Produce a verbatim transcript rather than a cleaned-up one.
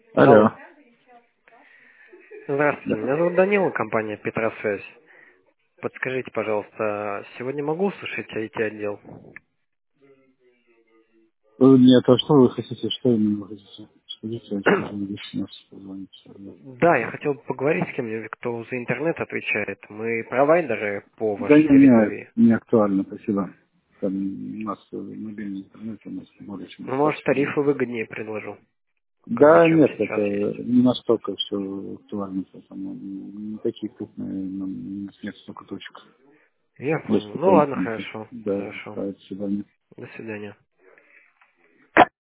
Алло. Алло. Здравствуйте, Да. меня зовут Данила, компания Петросвязь. Подскажите, пожалуйста, сегодня могу услышать ай ти-отдел? Э, Нет, а что вы хотите? Что именно вы хотите? Скажите, я скажу, если нас позвоните. Да, я хотел бы поговорить с кем-нибудь, кто за интернет отвечает. Мы провайдеры по Да вашей не, не, территории. не актуально, спасибо. Там у нас э, мобильный интернет у нас более чем Ну, может, достаточно. тарифы выгоднее предложу, как Да, чем нет, сейчас это есть. не настолько все актуально, потому не такие крупные, нам нет столько точек. Я Есть понял. Ну такая ладно, информация. хорошо, Да, хорошо. да, до свидания. До свидания.